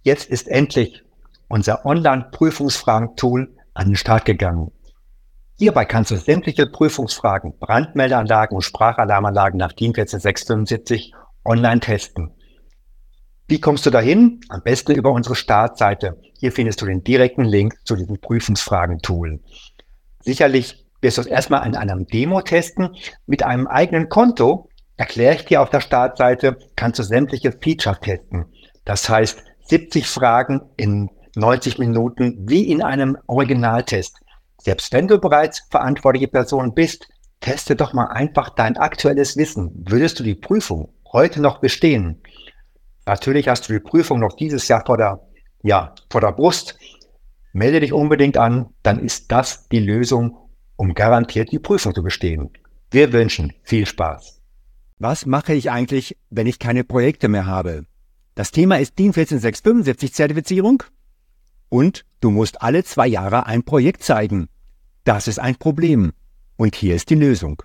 Jetzt ist endlich unser Online-Prüfungsfragen-Tool an den Start gegangen. Hierbei kannst du sämtliche Prüfungsfragen, Brandmeldeanlagen und Sprachalarmanlagen nach DIN 14675 online testen. Wie kommst du dahin? Am besten über unsere Startseite. Hier findest du den direkten Link zu diesem Prüfungsfragen-Tool. Sicherlich wirst du es erstmal in einem Demo testen. Mit einem eigenen Konto, erkläre ich dir auf der Startseite, kannst du sämtliche Features testen. Das heißt, 70 Fragen in 90 Minuten wie in einem Originaltest. Selbst wenn du bereits verantwortliche Person bist, teste doch mal einfach dein aktuelles Wissen. Würdest du die Prüfung heute noch bestehen? Natürlich hast du die Prüfung noch dieses Jahr vor der Brust. Melde dich unbedingt an, dann ist das die Lösung, um garantiert die Prüfung zu bestehen. Wir wünschen viel Spaß. Was mache ich eigentlich, wenn ich keine Projekte mehr habe? Das Thema ist DIN 14675 Zertifizierung und du musst alle 2 Jahre ein Projekt zeigen. Das ist ein Problem und hier ist die Lösung.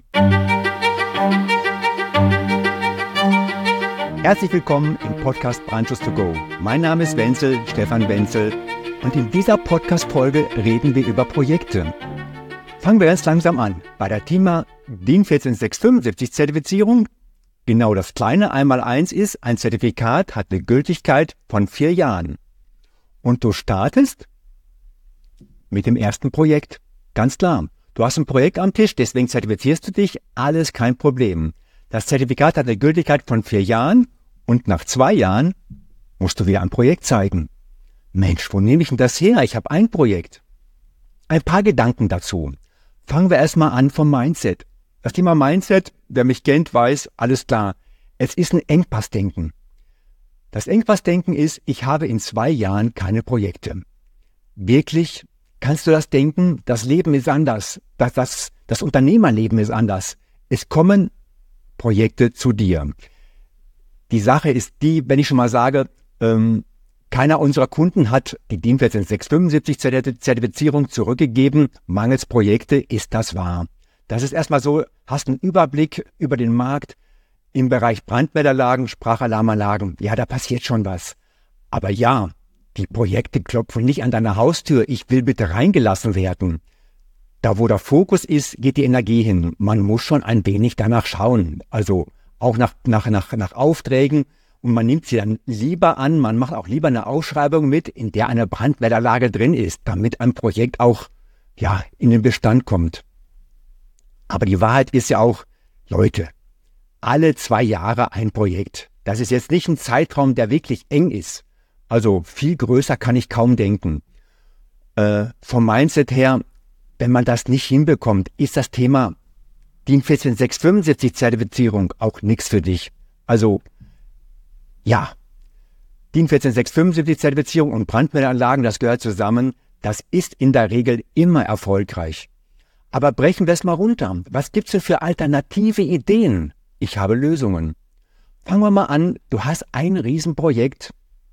Herzlich willkommen im Podcast Brandschutz to go. Mein Name ist Wenzel, Stefan Wenzel, und in dieser Podcast-Folge reden wir über Projekte. Fangen wir ganz langsam an. Bei der Thema DIN 14675 Zertifizierung, genau das kleine 1x1 ist, ein Zertifikat hat eine Gültigkeit von 4 Jahren. Und du startest mit dem ersten Projekt. Ganz klar. Du hast ein Projekt am Tisch, deswegen zertifizierst du dich, alles kein Problem. Das Zertifikat hat eine Gültigkeit von 4 Jahren und nach 2 Jahren musst du wieder ein Projekt zeigen. Mensch, wo nehme ich denn das her? Ich habe ein Projekt. Ein paar Gedanken dazu. Fangen wir erstmal an vom Mindset. Das Thema Mindset, wer mich kennt, weiß, alles klar. Es ist ein Engpassdenken. Das Engpassdenken ist, ich habe in 2 Jahren keine Projekte. Wirklich, kannst du das denken? Das Leben ist anders. Das Unternehmerleben ist anders. Es kommen Projekte zu dir. Die Sache ist die, wenn ich schon mal sage, keiner unserer Kunden hat die DIN 14675 Zertifizierung zurückgegeben, mangels Projekte, ist das wahr. Das ist erstmal so, hast einen Überblick über den Markt im Bereich Brandmeldeanlagen, Sprachalarmanlagen. Ja, da passiert schon was. Aber ja, die Projekte klopfen nicht an deiner Haustür. Ich will bitte reingelassen werden. Da, wo der Fokus ist, geht die Energie hin. Man muss schon ein wenig danach schauen. Also auch nach Aufträgen. Und man nimmt sie dann lieber an. Man macht auch lieber eine Ausschreibung mit, in der eine Brandmeldeanlage drin ist, damit ein Projekt auch in den Bestand kommt. Aber die Wahrheit ist ja auch, Leute, alle 2 Jahre ein Projekt. Das ist jetzt nicht ein Zeitraum, der wirklich eng ist. Also viel größer kann ich kaum denken. Vom Mindset her, wenn man das nicht hinbekommt, ist das Thema DIN 14675 Zertifizierung auch nichts für dich. Also ja, DIN 14675 Zertifizierung und Brandmeldeanlagen, das gehört zusammen. Das ist in der Regel immer erfolgreich. Aber brechen wir es mal runter. Was gibt's denn für alternative Ideen? Ich habe Lösungen. Fangen wir mal an. Du hast ein Riesenprojekt.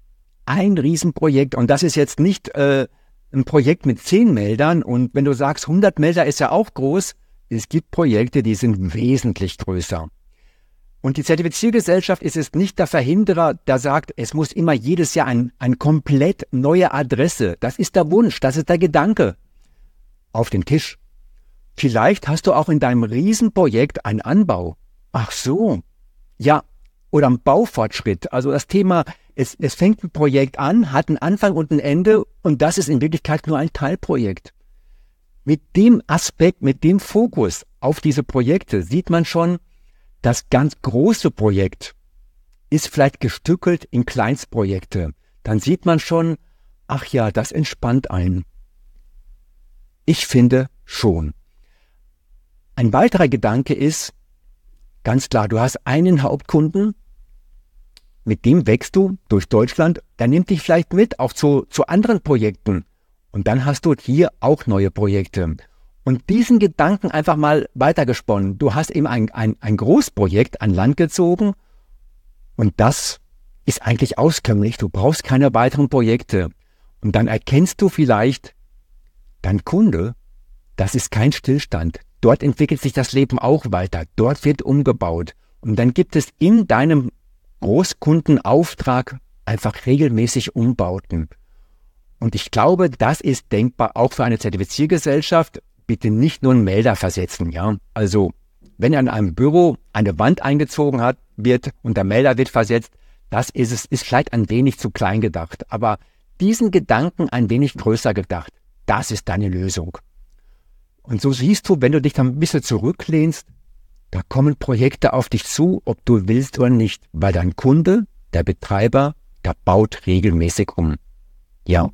Und das ist jetzt nicht ein Projekt mit 10 Meldern. Und wenn du sagst, 100 Melder ist ja auch groß, es gibt Projekte, die sind wesentlich größer. Und die Zertifiziergesellschaft ist es nicht der Verhinderer, der sagt, es muss immer jedes Jahr eine komplett neue Adresse. Das ist der Wunsch, das ist der Gedanke. Auf den Tisch. Vielleicht hast du auch in deinem Riesenprojekt einen Anbau. Ach so. Ja, oder einen Baufortschritt. Also das Thema, es fängt ein Projekt an, hat einen Anfang und ein Ende und das ist in Wirklichkeit nur ein Teilprojekt. Mit dem Aspekt, mit dem Fokus auf diese Projekte sieht man schon, das ganz große Projekt ist vielleicht gestückelt in Kleinstprojekte. Dann sieht man schon, ach ja, das entspannt einen. Ich finde schon. Ein weiterer Gedanke ist, ganz klar, du hast einen Hauptkunden, mit dem wächst du durch Deutschland, der nimmt dich vielleicht mit, auch zu anderen Projekten. Und dann hast du hier auch neue Projekte. Und diesen Gedanken einfach mal weitergesponnen. Du hast eben ein Großprojekt an Land gezogen und das ist eigentlich auskömmlich. Du brauchst keine weiteren Projekte. Und dann erkennst du vielleicht, dein Kunde, das ist kein Stillstand. Dort entwickelt sich das Leben auch weiter. Dort wird umgebaut. Und dann gibt es in deinem Großkundenauftrag einfach regelmäßig Umbauten. Und ich glaube, das ist denkbar auch für eine Zertifiziergesellschaft. Bitte nicht nur einen Melder versetzen, ja. Also, wenn an einem Büro eine Wand eingezogen wird und der Melder wird versetzt, das ist vielleicht ein wenig zu klein gedacht. Aber diesen Gedanken ein wenig größer gedacht, das ist deine Lösung. Und so siehst du, wenn du dich dann ein bisschen zurücklehnst, da kommen Projekte auf dich zu, ob du willst oder nicht, weil dein Kunde, der Betreiber, der baut regelmäßig um. Ja.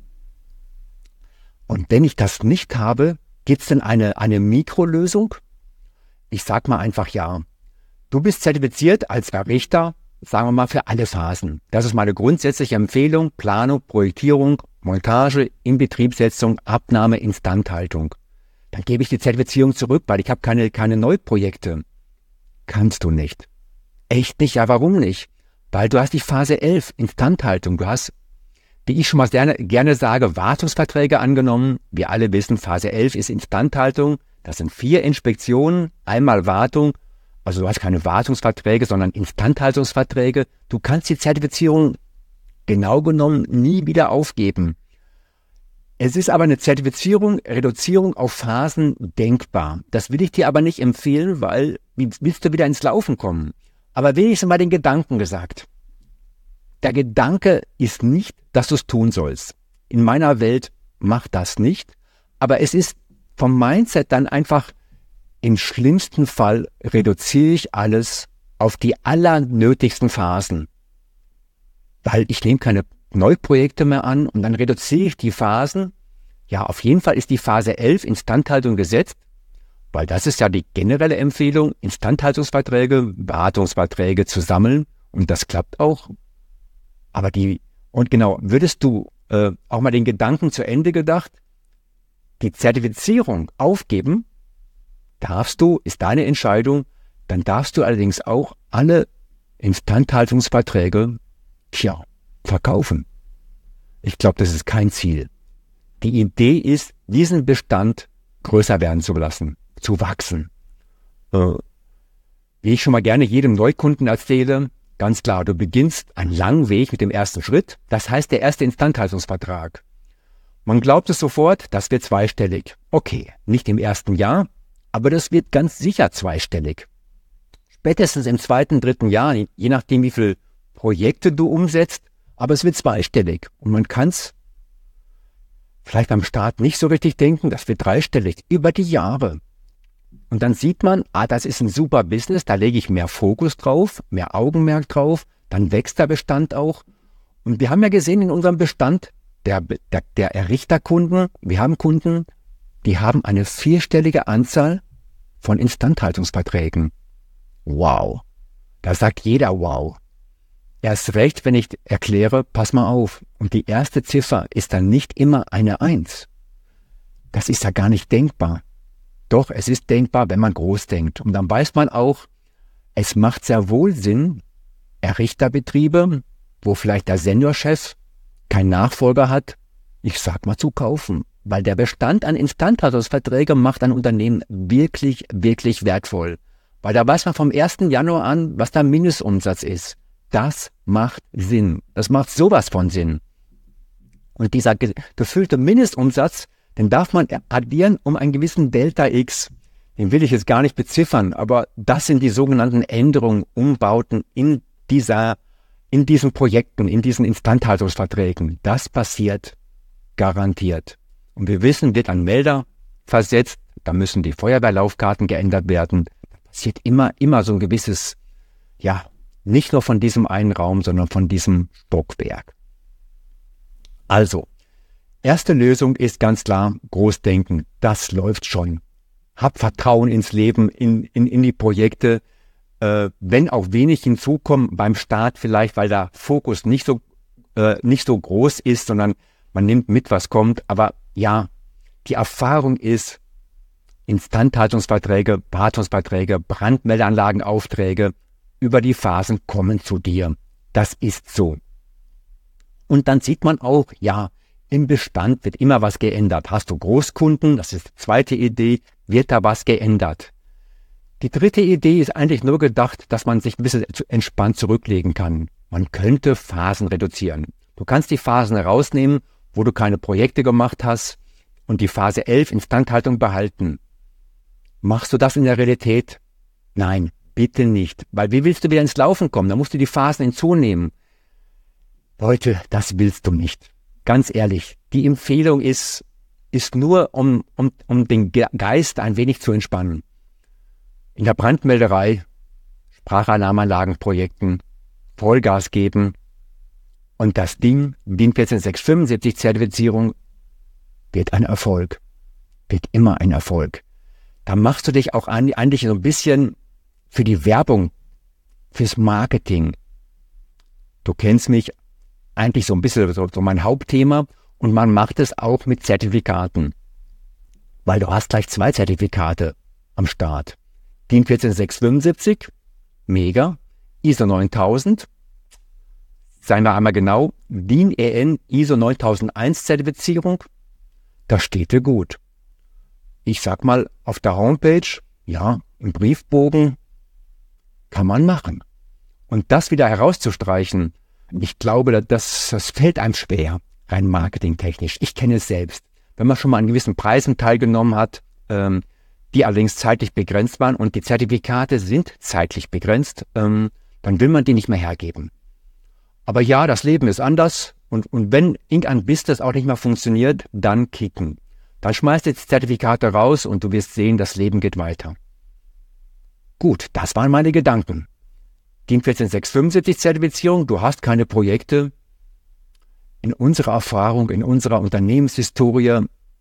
Und wenn ich das nicht habe, gibt es denn eine Mikrolösung? Ich sag mal einfach ja. Du bist zertifiziert als Errichter, sagen wir mal für alle Phasen. Das ist meine grundsätzliche Empfehlung: Planung, Projektierung, Montage, Inbetriebsetzung, Abnahme, Instandhaltung. Dann gebe ich die Zertifizierung zurück, weil ich habe keine Neuprojekte. Kannst du nicht. Echt nicht? Ja, warum nicht? Weil du hast die Phase 11, Instandhaltung. Du hast, wie ich schon mal gerne sage, Wartungsverträge angenommen. Wir alle wissen, Phase 11 ist Instandhaltung. Das sind 4 Inspektionen, einmal Wartung. Also du hast keine Wartungsverträge, sondern Instandhaltungsverträge. Du kannst die Zertifizierung genau genommen nie wieder aufgeben. Es ist aber eine Zertifizierung, Reduzierung auf Phasen denkbar. Das will ich dir aber nicht empfehlen, weil wie willst du wieder ins Laufen kommen? Aber wenigstens mal den Gedanken gesagt. Der Gedanke ist nicht, dass du es tun sollst. In meiner Welt macht das nicht. Aber es ist vom Mindset dann einfach, im schlimmsten Fall reduziere ich alles auf die allernötigsten Phasen. Weil ich nehme keine Neuprojekte mehr an und dann reduziere ich die Phasen. Ja, auf jeden Fall ist die Phase 11 Instandhaltung gesetzt, weil das ist ja die generelle Empfehlung, Instandhaltungsverträge, Wartungsverträge zu sammeln, und das klappt auch. Aber würdest du auch mal den Gedanken zu Ende gedacht, die Zertifizierung aufgeben, darfst du, ist deine Entscheidung, dann darfst du allerdings auch alle Instandhaltungsverträge, verkaufen. Ich glaube, das ist kein Ziel. Die Idee ist, diesen Bestand größer werden zu lassen, zu wachsen. Wie ich schon mal gerne jedem Neukunden erzähle, ganz klar, du beginnst einen langen Weg mit dem ersten Schritt, das heißt der erste Instandhaltungsvertrag. Man glaubt es sofort, das wird zweistellig. Okay, nicht im ersten Jahr, aber das wird ganz sicher zweistellig. Spätestens im 2., 3. Jahr, je nachdem wie viele Projekte du umsetzt, aber es wird zweistellig. Und man kann es vielleicht am Start nicht so richtig denken, das wird dreistellig, über die Jahre. Und dann sieht man, das ist ein super Business, da lege ich mehr Fokus drauf, mehr Augenmerk drauf, dann wächst der Bestand auch. Und wir haben ja gesehen in unserem Bestand, der Errichterkunden, wir haben Kunden, die haben eine 4-stellige Anzahl von Instandhaltungsverträgen. Wow. Da sagt jeder wow. Erst recht, wenn ich erkläre, pass mal auf. Und die erste Ziffer ist dann nicht immer eine 1. Das ist ja gar nicht denkbar. Doch, es ist denkbar, wenn man groß denkt. Und dann weiß man auch, es macht sehr wohl Sinn, Errichterbetriebe, wo vielleicht der Seniorchef keinen Nachfolger hat, ich sag mal, zu kaufen. Weil der Bestand an Instandhaltungsverträgen macht ein Unternehmen wirklich, wirklich wertvoll. Weil da weiß man vom 1. Januar an, was der Mindestumsatz ist. Das macht Sinn. Das macht sowas von Sinn. Und dieser gefüllte Mindestumsatz, den darf man addieren um einen gewissen Delta X. Den will ich jetzt gar nicht beziffern, aber das sind die sogenannten Änderungen, Umbauten in diesen Projekten, in diesen Instandhaltungsverträgen. Das passiert garantiert. Und wir wissen, wird ein Melder versetzt, da müssen die Feuerwehrlaufkarten geändert werden. Da passiert immer so ein gewisses, nicht nur von diesem einen Raum, sondern von diesem Stockwerk. Also, erste Lösung ist ganz klar, Großdenken, das läuft schon. Hab Vertrauen ins Leben, in die Projekte, wenn auch wenig hinzukommen beim Start vielleicht, weil der Fokus nicht so groß ist, sondern man nimmt mit, was kommt. Aber ja, die Erfahrung ist, Instandhaltungsverträge, Wartungsverträge, Brandmeldeanlagenaufträge über die Phasen kommen zu dir. Das ist so. Und dann sieht man auch, im Bestand wird immer was geändert. Hast du Großkunden, das ist die zweite Idee, wird da was geändert. Die dritte Idee ist eigentlich nur gedacht, dass man sich ein bisschen entspannt zurücklegen kann. man könnte Phasen reduzieren. Du kannst die Phasen herausnehmen, wo du keine Projekte gemacht hast und die Phase 11 Instandhaltung behalten. Machst du das in der Realität? Nein, bitte nicht. Weil wie willst du wieder ins Laufen kommen? Da musst du die Phasen hinzunehmen. Leute, das willst du nicht. Ganz ehrlich, die Empfehlung ist nur, um den Geist ein wenig zu entspannen. In der Brandmelderei, Sprachalarmanlagenprojekten, Vollgas geben und das Ding, DIN 14675 Zertifizierung, wird ein Erfolg. Wird immer ein Erfolg. Da machst du dich auch eigentlich so ein bisschen für die Werbung, fürs Marketing. Du kennst mich eigentlich so ein bisschen so mein Hauptthema und man macht es auch mit Zertifikaten. Weil du hast gleich 2 Zertifikate am Start. DIN 14675, mega, ISO 9000, seien wir einmal genau, DIN EN ISO 9001 Zertifizierung, das steht dir gut. Ich sag mal, auf der Homepage, ja, im Briefbogen, kann man machen. Und das wieder herauszustreichen, ich glaube, das fällt einem schwer, rein marketingtechnisch. Ich kenne es selbst. Wenn man schon mal an gewissen Preisen teilgenommen hat, die allerdings zeitlich begrenzt waren und die Zertifikate sind zeitlich begrenzt, dann will man die nicht mehr hergeben. Aber ja, das Leben ist anders und wenn irgendein Business auch nicht mehr funktioniert, dann kicken. Dann schmeißt du die Zertifikate raus und du wirst sehen, das Leben geht weiter. Gut, das waren meine Gedanken. DIN 14675 Zertifizierung, du hast keine Projekte. In unserer Erfahrung, in unserer Unternehmenshistorie,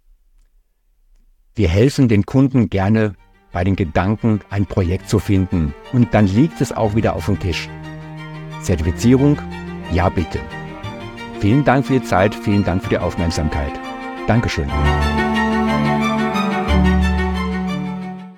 wir helfen den Kunden gerne bei den Gedanken, ein Projekt zu finden. Und dann liegt es auch wieder auf dem Tisch. Zertifizierung, ja bitte. Vielen Dank für die Zeit, vielen Dank für die Aufmerksamkeit. Dankeschön.